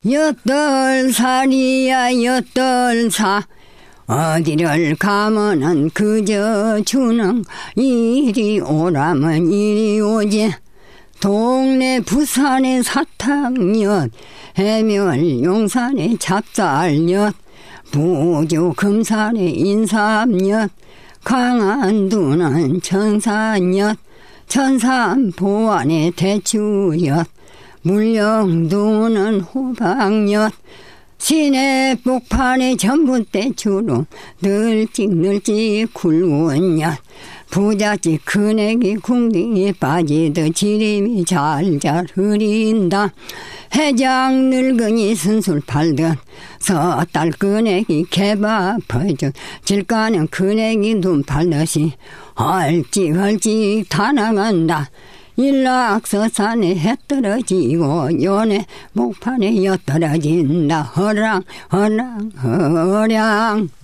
엿돌살이야 엿돌사 어디를 가면은 그저 주는 이리 오라면 이리 오지 동네 부산의 사탕엿 해멸 용산의 찹쌀엿 부주 금산의 인삼엿 강안도는 천산엿 천산 보안의 대추엿 물령도는 호박엿 시내 복판의 전분대추로 널찍널찍 굵은 엿 부잣집 큰애기 궁둥이 빠지듯 지림이 잘잘 흐린다 해장 늙은이 순술 팔듯 서딸 큰애기 개밥해준 질가는 큰애기 눈 팔듯이 헐찍헐찍 다 나간다 일락서산에 해 떨어지고 연애 목판에 엿 떨어진다 허랑 허랑 허량